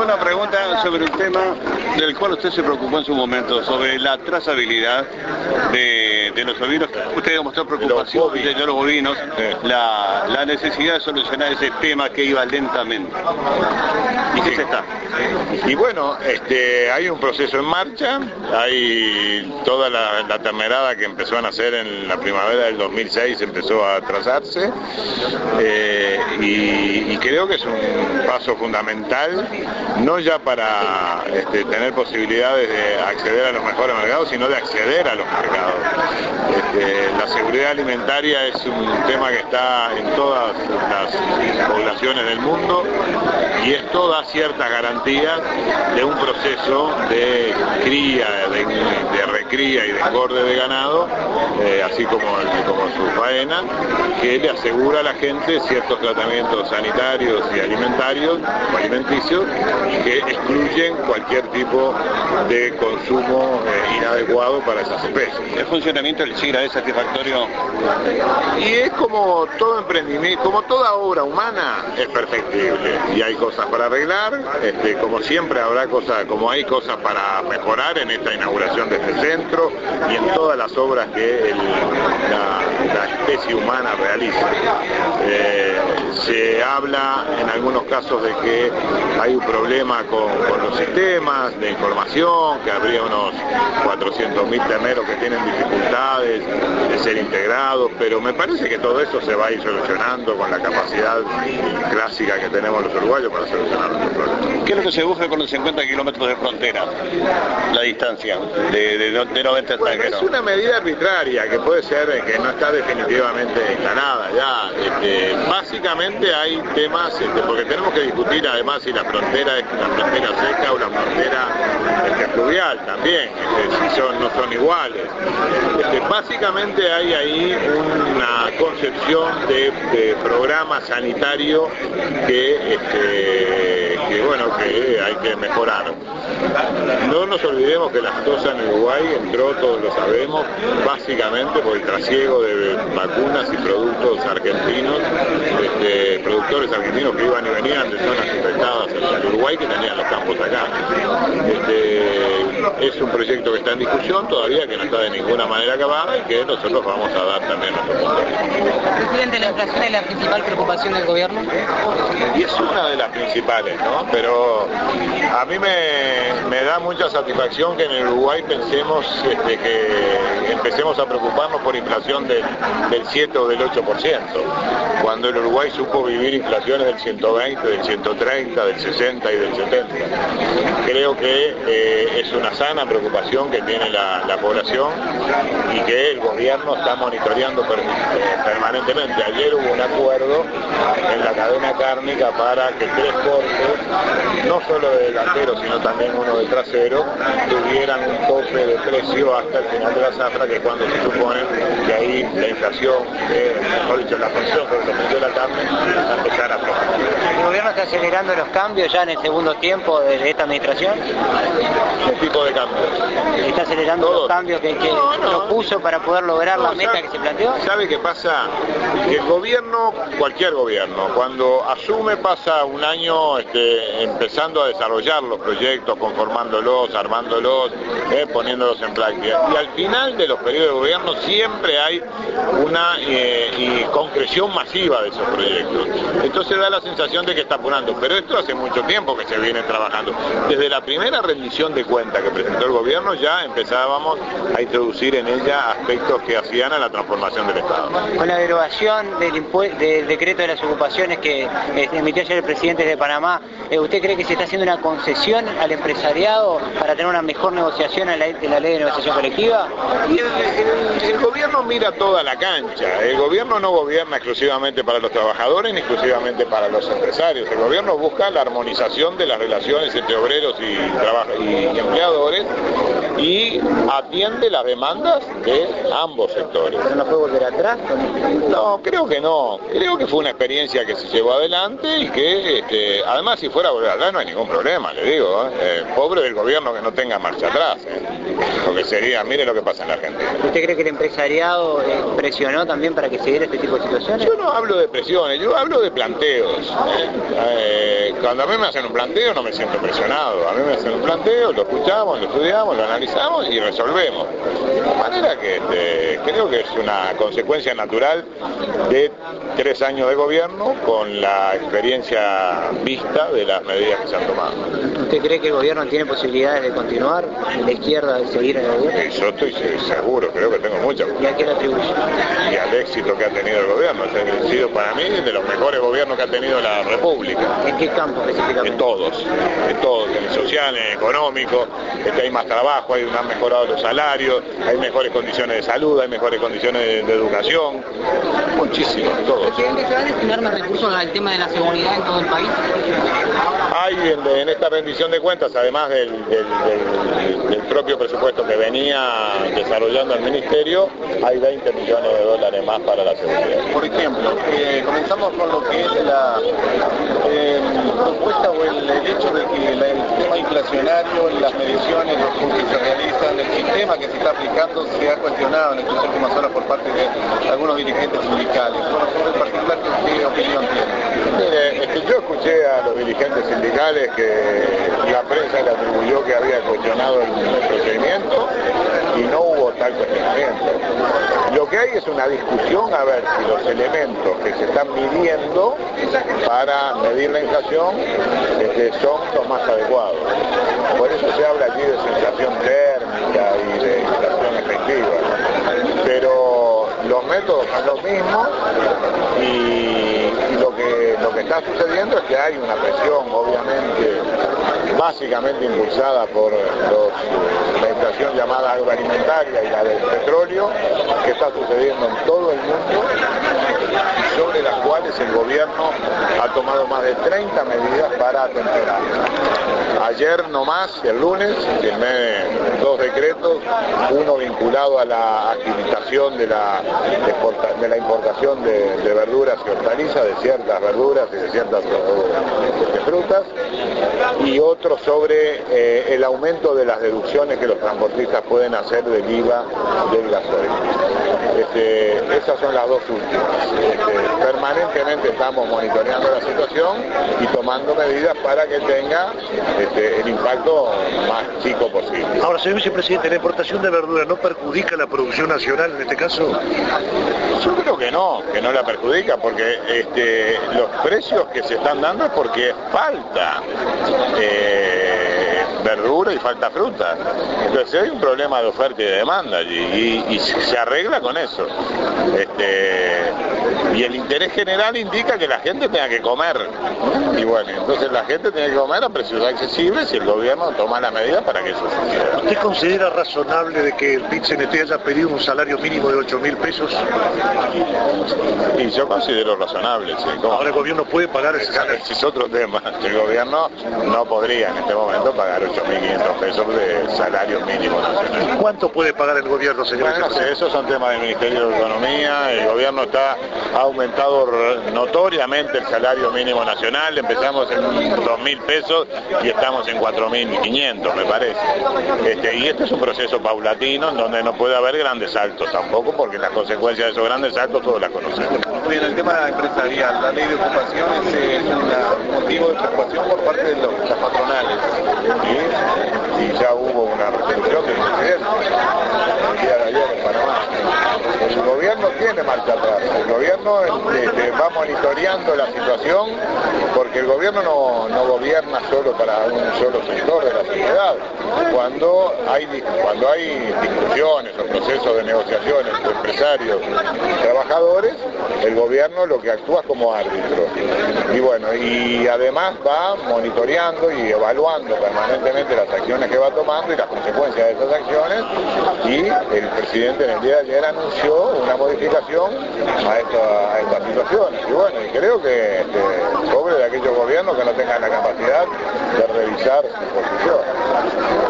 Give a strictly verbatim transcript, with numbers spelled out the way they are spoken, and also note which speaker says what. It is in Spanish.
Speaker 1: una pregunta sobre un tema del cual usted se preocupó en su momento, sobre la trazabilidad de, de los ovinos. Usted demostró preocupación de, de los bovinos, la, la necesidad de solucionar ese tema que iba lentamente. ¿Y qué se está?
Speaker 2: Y bueno, este, hay un proceso en marcha, hay toda la, la ternerada que empezó a nacer en la primavera del dos mil seis, empezó a trazarse, eh, y, y creo que es un paso fundamental, no ya para este, tener posibilidades de acceder a los mejores mercados, sino de acceder a los mercados. Este, la seguridad alimentaria es un tema que está en todas las poblaciones del mundo y esto da ciertas garantías de un proceso de cría, de, de recría y de engorde de ganado, eh, así como, como su faena, que le asegura a la gente ciertos tratamientos sanitarios y alimentarios o alimenticios que excluyen cualquier tipo de consumo eh, inadecuado para esas especies.
Speaker 1: ¿El funcionamiento del SIGRA es satisfactorio?
Speaker 2: Y es como todo emprendimiento, como toda obra humana, es perfectible y hay cosas para arreglar, este, como siempre habrá cosas, como hay cosas para mejorar en esta inauguración de este centro y en todas las obras que el, la, la especie humana realiza. Eh, se habla en algunos casos de que hay un problema con, con los sistemas de información, que habría unos cuatrocientos mil terneros que tienen dificultades de ser integrados, pero me parece que todo eso se va a ir solucionando con la capacidad clásica que tenemos los uruguayos para solucionar los problemas.
Speaker 1: ¿Qué es lo que se busca con los cincuenta kilómetros de frontera? La distancia de, de, de noventa
Speaker 2: bueno, es una medida arbitraria que puede ser que no está definitivamente instalada ya. Este, básicamente hay temas, este, porque tenemos que discutir además si la frontera es una frontera seca o una frontera este, fluvial también, este, si son, no son iguales. Este, básicamente hay ahí una concepción de, de programa sanitario que, este, que bueno, que hay que mejorar. No nos olvidemos que la aftosa en Uruguay entró, todos lo sabemos, básicamente por el trasiego de vacunas y productos argentinos, este, productores argentinos que iban y venían de zonas infectadas hacia el Uruguay, que tenían los campos acá. Este, es un proyecto que está en discusión todavía, que no está de ninguna manera acabada y que nosotros vamos a dar también nuestro punto.
Speaker 3: Presidente, ¿la inflación es la principal preocupación del gobierno?
Speaker 2: Y es una de las principales, ¿no? Pero a mí me, me da mucha satisfacción que en el Uruguay pensemos este, que empecemos a preocuparnos por inflación del, del siete o del ocho por ciento, cuando el Uruguay supo vivir inflaciones del ciento veinte, del ciento treinta, del sesenta y del setenta. Creo que eh, es una sana preocupación que tiene la, la población y que el gobierno está monitoreando per, eh, permanentemente. Ayer hubo un acuerdo en la cadena cárnica para que tres cortes, no solo de delantero sino también uno de trasero, tuvieran un tope de precio hasta el final de la zafra, que es cuando se supone que ahí la inflación, eh, mejor dicho, la presión sobre el precio de la carne va a empezar a aflojar.
Speaker 3: ¿El gobierno está acelerando los cambios ya en el segundo tiempo de, de esta administración?
Speaker 2: ¿Qué tipo de cambios?
Speaker 3: ¿Está acelerando
Speaker 2: Todo.
Speaker 3: los cambios que, que
Speaker 2: no, no.
Speaker 3: propuso para poder lograr
Speaker 2: No,
Speaker 3: la meta
Speaker 2: sabe,
Speaker 3: que se planteó?
Speaker 2: ¿Sabe qué pasa? Que el gobierno, cualquier gobierno, cuando asume pasa un año este, empezando a desarrollar los proyectos, conformándolos, armándolos, eh, poniéndolos en práctica. Y al final de los periodos de gobierno siempre hay una eh, y concreción masiva de esos proyectos. Entonces da la sensación de que está apurando, pero esto hace mucho tiempo que se viene trabajando. Desde la primera rendición de cuentas que presentó el gobierno ya empezábamos a introducir en ella aspectos que hacían a la transformación del Estado.
Speaker 3: Con la derogación del, del decreto de las ocupaciones que eh, emitió ayer el presidente de Panamá, eh, ¿usted cree que se está haciendo una concesión al empresariado para tener una mejor negociación en la, en la ley de negociación colectiva?
Speaker 2: Y el, el, el gobierno mira toda la cancha. El gobierno no gobierna exclusivamente para los trabajadores ni exclusivamente para los empresarios. El gobierno busca la armonización de las relaciones entre obreros y, y empleadores y atiende las demandas de ambos sectores.
Speaker 3: ¿Pero no fue volver atrás?
Speaker 2: No, creo que no. Creo que fue una experiencia que se llevó adelante y que, este, además, si fuera a volver atrás no hay ningún problema, le digo. ¿eh? Eh, pobre del gobierno que no tenga marcha atrás. ¿eh? Porque sería, mire lo que pasa en la Argentina.
Speaker 3: ¿Usted cree que el empresariado eh, presionó también para que se diera este tipo de situaciones?
Speaker 2: Yo no hablo de presiones, yo hablo de planteos. ¿eh? Eh, cuando a mí me hacen un planteo no me siento presionado. A mí me hacen un planteo, lo escuchamos, lo estudiamos, lo analizamos y resolvemos. De manera que este, creo que es una consecuencia natural de tres años de gobierno con la experiencia vista de las medidas que se han tomado.
Speaker 3: ¿Usted cree que el gobierno tiene posibilidades de continuar, la izquierda de seguir en el gobierno?
Speaker 2: Yo estoy seguro, creo que tengo muchas.
Speaker 3: ¿Y a qué le atribuye?
Speaker 2: Y al éxito que ha tenido el gobierno. Ha sido para mí de los mejores gobiernos que ha tenido la República.
Speaker 3: ¿En qué campo específicamente?
Speaker 2: En todos, en todos, en el social, en el económico, este, hay más trabajo, hay, han mejorado los salarios, hay mejores condiciones de salud, hay mejores condiciones de, de educación, muchísimo, en todos.
Speaker 4: ¿Presidente, se va a destinar más recursos al tema de la seguridad en todo el país?
Speaker 2: Hay en, en esta rendición de cuentas, además del, del, del, del propio presupuesto que venía desarrollando el Ministerio, hay veinte millones de dólares más para la seguridad.
Speaker 1: Por ejemplo, eh, comenzamos con lo que es la eh, propuesta o el, el hecho de que la, el tema inflacionario, las mediciones que se realizan, el sistema que se está aplicando se ha cuestionado en estas últimas horas por parte de algunos dirigentes sindicales. Bueno, sobre el particular, ¿qué opinión tiene?
Speaker 2: Mire, este, yo escuché a los dirigentes sindicales que la prensa le atribuyó que había cuestionado el, el procedimiento y no hubo tal cuestionamiento. Lo que hay es una discusión a ver si los elementos que se están midiendo para medir la inflación este, son los más adecuados. Por eso se habla aquí de inflación térmica y de inflación efectiva. Pero los métodos son los mismos y, y lo que lo que está sucediendo es que hay una presión, obviamente, básicamente impulsada por los, la inflación llamada agroalimentaria y la del petróleo, que está sucediendo en todo el mundo y sobre las cuales el gobierno ha tomado más de treinta medidas para atemperarla. Ayer nomás, el lunes, firmé dos decretos, uno vinculado a la agilización de la, de la importación de, de verduras y hortalizas, de ciertas verduras y de ciertas de frutas, y otro sobre eh, el aumento de las deducciones que los transportistas pueden hacer del I V A del gasoil. Este, esas son las dos últimas. Este, permanentemente estamos monitoreando la situación y tomando medidas para que tenga este, el impacto más chico posible.
Speaker 5: Ahora, señor vicepresidente, ¿la importación de verdura no perjudica la producción nacional en este caso?
Speaker 2: Yo creo que no, que no la perjudica, porque este, los precios que se están dando es porque falta eh, verdura y falta fruta. Entonces hay un problema de oferta y de demanda y, y, y se arregla con eso. Este, y el interés general indica que la gente tenga que comer. Y bueno, entonces la gente tiene que comer a precios accesibles y el gobierno toma la medida para que eso suceda.
Speaker 5: ¿Usted considera razonable de que el P I T C N T haya pedido un salario mínimo de ocho mil pesos?
Speaker 2: Y yo considero razonable, sí. ¿Cómo?
Speaker 5: Ahora el gobierno puede pagar ese salario.
Speaker 2: Ese es otro tema. El gobierno no podría en este momento pagar ocho mil quinientos pesos de salario mínimo nacional.
Speaker 5: ¿Cuánto puede pagar el gobierno, señor?
Speaker 2: Bueno, no sé, esos son temas del Ministerio de Economía. El gobierno está ha aumentado notoriamente el salario mínimo nacional. Empezamos en dos mil pesos y estamos en cuatro mil quinientos, me parece. Este, y este es un proceso paulatino en donde no puede haber grandes saltos tampoco, porque las consecuencias de esos grandes saltos todos las conocemos.
Speaker 1: Bien, el tema empresarial, la ley de ocupaciones es un motivo de preocupación por parte de los, las patronales.
Speaker 2: ¿Sí? Y ya hubo una resolución del presidente el día de ayer en Panamá. El gobierno tiene marcha atrás, el gobierno este, va monitoreando la situación, porque el gobierno no, no gobierna solo para un solo sector de la sociedad. Cuando hay, cuando hay discusiones o procesos de negociaciones entre empresarios y trabajadores, el gobierno lo que actúa es como árbitro. Y bueno, y además va monitoreando y evaluando permanentemente las acciones que va tomando y las consecuencias de esas acciones, y el presidente en el día de ayer anunció una modificación a, esta, a estas situaciones. Y bueno, y creo que este, pobre de aquellos gobiernos que no tengan la capacidad de revisar su posición.